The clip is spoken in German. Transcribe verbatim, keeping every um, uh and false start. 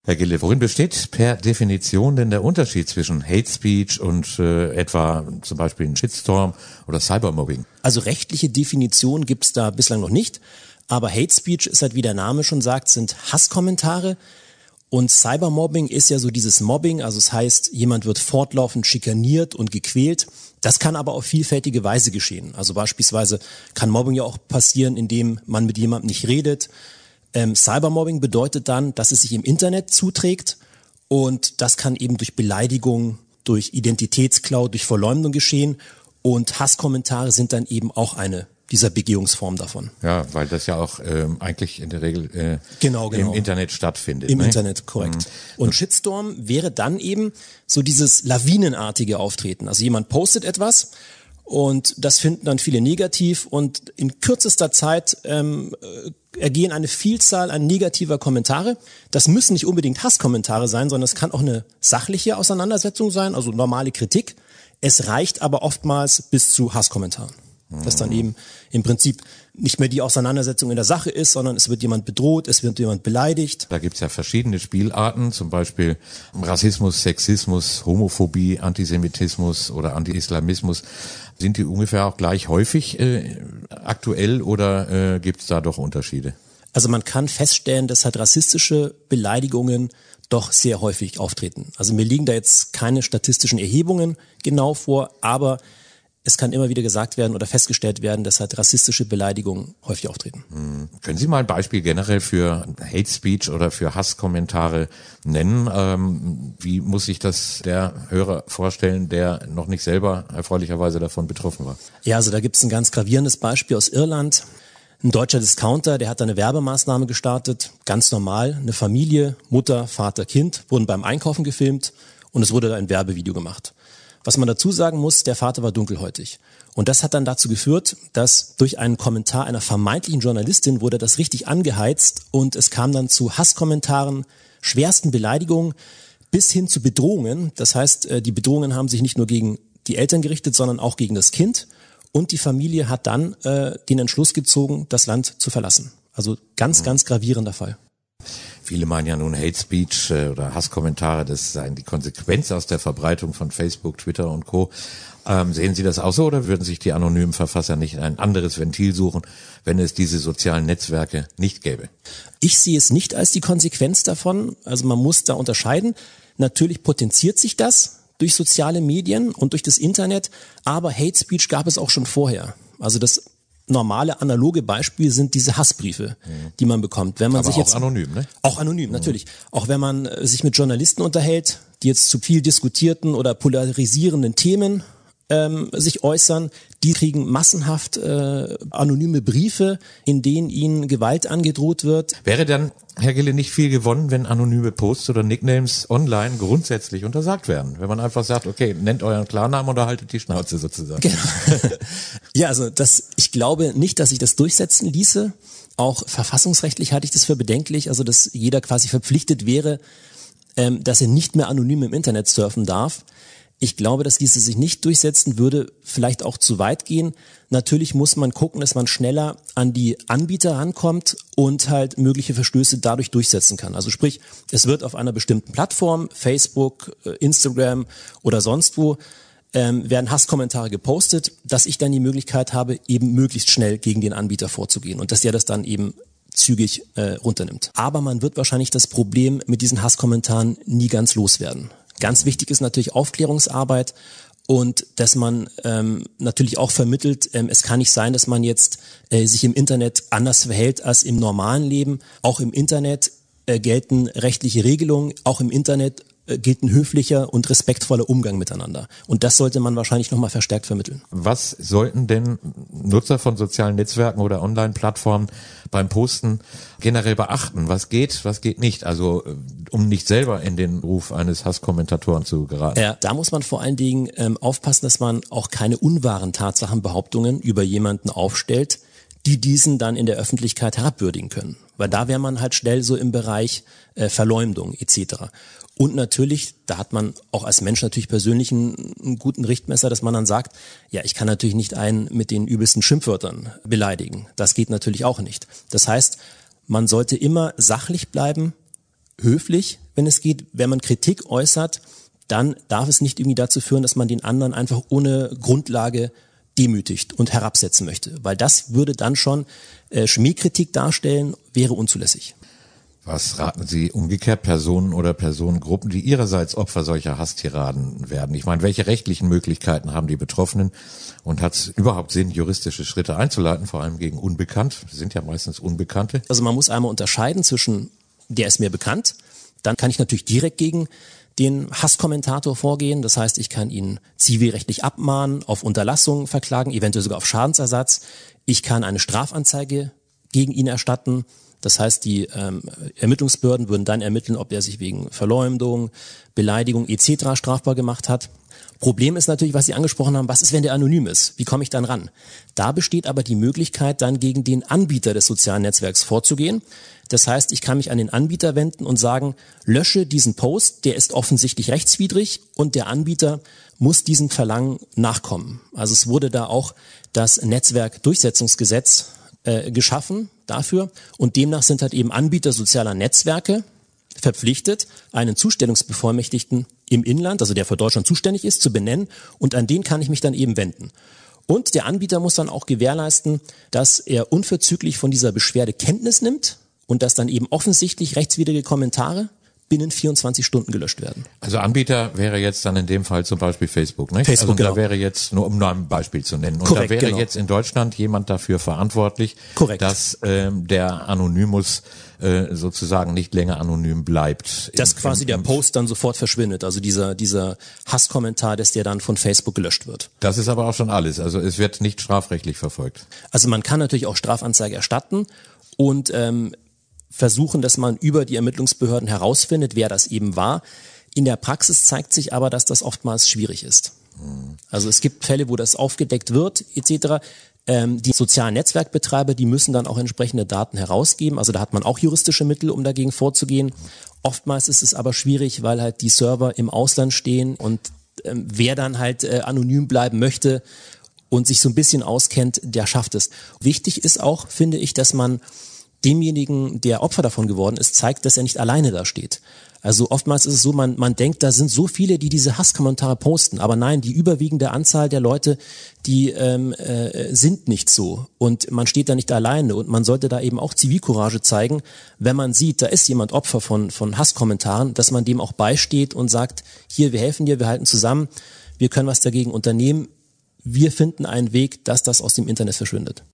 Herr Gille, worin besteht per Definition denn der Unterschied zwischen Hate Speech und äh, etwa zum Beispiel ein Shitstorm oder Cybermobbing? Also rechtliche Definition gibt's da bislang noch nicht, aber Hate Speech ist halt, wie der Name schon sagt, sind Hasskommentare und Cybermobbing ist ja so dieses Mobbing, also es heißt, jemand wird fortlaufend schikaniert und gequält. Das kann aber auf vielfältige Weise geschehen. Also beispielsweise kann Mobbing ja auch passieren, indem man mit jemandem nicht redet. Ähm, Cybermobbing bedeutet dann, dass es sich im Internet zuträgt und das kann eben durch Beleidigung, durch Identitätsklau, durch Verleumdung geschehen und Hasskommentare sind dann eben auch eine dieser Begehungsformen davon. Ja, weil das ja auch ähm, eigentlich in der Regel äh, genau, genau. im Internet stattfindet. Im ne? Internet, korrekt. Mhm. Und Shitstorm wäre dann eben so dieses lawinenartige Auftreten. Also jemand postet etwas und das finden dann viele negativ und in kürzester Zeit ähm, ergehen eine Vielzahl an negativer Kommentare. Das müssen nicht unbedingt Hasskommentare sein, sondern es kann auch eine sachliche Auseinandersetzung sein, also normale Kritik. Es reicht aber oftmals bis zu Hasskommentaren. Dass dann eben im Prinzip nicht mehr die Auseinandersetzung in der Sache ist, sondern es wird jemand bedroht, es wird jemand beleidigt. Da gibt's ja verschiedene Spielarten, zum Beispiel Rassismus, Sexismus, Homophobie, Antisemitismus oder Anti-Islamismus. Sind die ungefähr auch gleich häufig äh, aktuell oder äh, gibt's da doch Unterschiede? Also man kann feststellen, dass halt rassistische Beleidigungen doch sehr häufig auftreten. Also mir liegen da jetzt keine statistischen Erhebungen genau vor, aber es kann immer wieder gesagt werden oder festgestellt werden, dass halt rassistische Beleidigungen häufig auftreten. Hm. Können Sie mal ein Beispiel generell für Hate Speech oder für Hasskommentare nennen? Ähm, wie muss sich das der Hörer vorstellen, der noch nicht selber erfreulicherweise davon betroffen war? Ja, also da gibt es ein ganz gravierendes Beispiel aus Irland. Ein deutscher Discounter, der hat eine Werbemaßnahme gestartet, ganz normal. Eine Familie, Mutter, Vater, Kind, wurden beim Einkaufen gefilmt und es wurde ein Werbevideo gemacht. Was man dazu sagen muss, der Vater war dunkelhäutig. Und das hat dann dazu geführt, dass durch einen Kommentar einer vermeintlichen Journalistin wurde das richtig angeheizt und es kam dann zu Hasskommentaren, schwersten Beleidigungen bis hin zu Bedrohungen. Das heißt, die Bedrohungen haben sich nicht nur gegen die Eltern gerichtet, sondern auch gegen das Kind. Und die Familie hat dann äh, den Entschluss gezogen, das Land zu verlassen. Also ganz, ganz gravierender Fall. Viele meinen ja nun Hate Speech äh, oder Hasskommentare, das seien die Konsequenz aus der Verbreitung von Facebook, Twitter und Co. Ähm, sehen Sie das auch so oder würden sich die anonymen Verfasser nicht ein anderes Ventil suchen, wenn es diese sozialen Netzwerke nicht gäbe? Ich sehe es nicht als die Konsequenz davon. Also man muss da unterscheiden. Natürlich potenziert sich das durch soziale Medien und durch das Internet, aber Hate Speech gab es auch schon vorher. Also das normale analoge Beispiel sind diese Hassbriefe, mhm. die man bekommt. Wenn man Aber sich auch jetzt anonym, ne? Auch anonym, mhm. natürlich. Auch wenn man sich mit Journalisten unterhält, die jetzt zu viel diskutierten oder polarisierenden Themen ähm, sich äußern, die kriegen massenhaft äh, anonyme Briefe, in denen ihnen Gewalt angedroht wird. Wäre dann, Herr Gille, nicht viel gewonnen, wenn anonyme Posts oder Nicknames online grundsätzlich untersagt werden? Wenn man einfach sagt, okay, nennt euren Klarnamen oder haltet die Schnauze sozusagen. Genau. Ja, also das, ich glaube nicht, dass sich das durchsetzen ließe. Auch verfassungsrechtlich halte ich das für bedenklich, also dass jeder quasi verpflichtet wäre, ähm, dass er nicht mehr anonym im Internet surfen darf. Ich glaube, das ließe sich nicht durchsetzen, würde vielleicht auch zu weit gehen. Natürlich muss man gucken, dass man schneller an die Anbieter rankommt und halt mögliche Verstöße dadurch durchsetzen kann. Also sprich, es wird auf einer bestimmten Plattform, Facebook, Instagram oder sonst wo, ähm, werden Hasskommentare gepostet, dass ich dann die Möglichkeit habe, eben möglichst schnell gegen den Anbieter vorzugehen und dass der das dann eben zügig äh, runternimmt. Aber man wird wahrscheinlich das Problem mit diesen Hasskommentaren nie ganz loswerden. Ganz wichtig ist natürlich Aufklärungsarbeit und dass man ähm, natürlich auch vermittelt, ähm, es kann nicht sein, dass man jetzt äh, sich im Internet anders verhält als im normalen Leben. Auch im Internet äh, gelten rechtliche Regelungen, auch im Internet äh, gilt ein höflicher und respektvoller Umgang miteinander. Und das sollte man wahrscheinlich nochmal verstärkt vermitteln. Was sollten denn Nutzer von sozialen Netzwerken oder Online-Plattformen beim Posten generell beachten? Was geht, was geht nicht? Also um nicht selber in den Ruf eines Hasskommentatoren zu geraten. Ja, da muss man vor allen Dingen ähm, aufpassen, dass man auch keine unwahren Tatsachenbehauptungen über jemanden aufstellt, die diesen dann in der Öffentlichkeit herabwürdigen können. Weil da wäre man halt schnell so im Bereich äh, Verleumdung et cetera. Und natürlich, da hat man auch als Mensch natürlich persönlich einen, einen guten Richtmesser, dass man dann sagt, ja, ich kann natürlich nicht einen mit den übelsten Schimpfwörtern beleidigen. Das geht natürlich auch nicht. Das heißt, man sollte immer sachlich bleiben höflich, wenn es geht. Wenn man Kritik äußert, dann darf es nicht irgendwie dazu führen, dass man den anderen einfach ohne Grundlage demütigt und herabsetzen möchte. Weil das würde dann schon äh, Schmähkritik darstellen, wäre unzulässig. Was raten Sie umgekehrt Personen oder Personengruppen, die ihrerseits Opfer solcher Hasstiraden werden? Ich meine, welche rechtlichen Möglichkeiten haben die Betroffenen? Und hat es überhaupt Sinn, juristische Schritte einzuleiten, vor allem gegen Unbekannt? Das sind ja meistens Unbekannte. Also man muss einmal unterscheiden zwischen, der ist mir bekannt, dann kann ich natürlich direkt gegen den Hasskommentator vorgehen. Das heißt, ich kann ihn zivilrechtlich abmahnen, auf Unterlassung verklagen, eventuell sogar auf Schadensersatz. Ich kann eine Strafanzeige gegen ihn erstatten. Das heißt, die ähm, Ermittlungsbehörden würden dann ermitteln, ob er sich wegen Verleumdung, Beleidigung et cetera strafbar gemacht hat. Problem ist natürlich, was Sie angesprochen haben, was ist, wenn der anonym ist? Wie komme ich dann ran? Da besteht aber die Möglichkeit, dann gegen den Anbieter des sozialen Netzwerks vorzugehen. Das heißt, ich kann mich an den Anbieter wenden und sagen, lösche diesen Post, der ist offensichtlich rechtswidrig und der Anbieter muss diesem Verlangen nachkommen. Also es wurde da auch das Netzwerkdurchsetzungsgesetz äh, geschaffen dafür und demnach sind halt eben Anbieter sozialer Netzwerke verpflichtet, einen Zustellungsbevollmächtigten im Inland, also der für Deutschland zuständig ist, zu benennen und an den kann ich mich dann eben wenden. Und der Anbieter muss dann auch gewährleisten, dass er unverzüglich von dieser Beschwerde Kenntnis nimmt und dass dann eben offensichtlich rechtswidrige Kommentare binnen vierundzwanzig Stunden gelöscht werden. Also Anbieter wäre jetzt dann in dem Fall zum Beispiel Facebook, nicht? Facebook, also genau. Da wäre jetzt, nur um nur ein Beispiel zu nennen, und Korrekt, da wäre genau. jetzt in Deutschland jemand dafür verantwortlich, Korrekt. dass ähm, der Anonymous äh, sozusagen nicht länger anonym bleibt. Dass Im, quasi im, der im, Post dann sofort verschwindet, also dieser dieser Hasskommentar, dass der dann von Facebook gelöscht wird. Das ist aber auch schon alles, also es wird nicht strafrechtlich verfolgt. Also man kann natürlich auch Strafanzeige erstatten und ähm, versuchen, dass man über die Ermittlungsbehörden herausfindet, wer das eben war. In der Praxis zeigt sich aber, dass das oftmals schwierig ist. Also es gibt Fälle, wo das aufgedeckt wird, et cetera. Ähm, die sozialen Netzwerkbetreiber, die müssen dann auch entsprechende Daten herausgeben. Also da hat man auch juristische Mittel, um dagegen vorzugehen. Oftmals ist es aber schwierig, weil halt die Server im Ausland stehen und ähm, wer dann halt äh, anonym bleiben möchte und sich so ein bisschen auskennt, der schafft es. Wichtig ist auch, finde ich, dass man demjenigen, der Opfer davon geworden ist, zeigt, dass er nicht alleine da steht. Also oftmals ist es so, man, man denkt, da sind so viele, die diese Hasskommentare posten, aber nein, die überwiegende Anzahl der Leute, die ähm, äh, sind nicht so und man steht da nicht alleine und man sollte da eben auch Zivilcourage zeigen, wenn man sieht, da ist jemand Opfer von, von Hasskommentaren, dass man dem auch beisteht und sagt, hier, wir helfen dir, wir halten zusammen, wir können was dagegen unternehmen, wir finden einen Weg, dass das aus dem Internet verschwindet.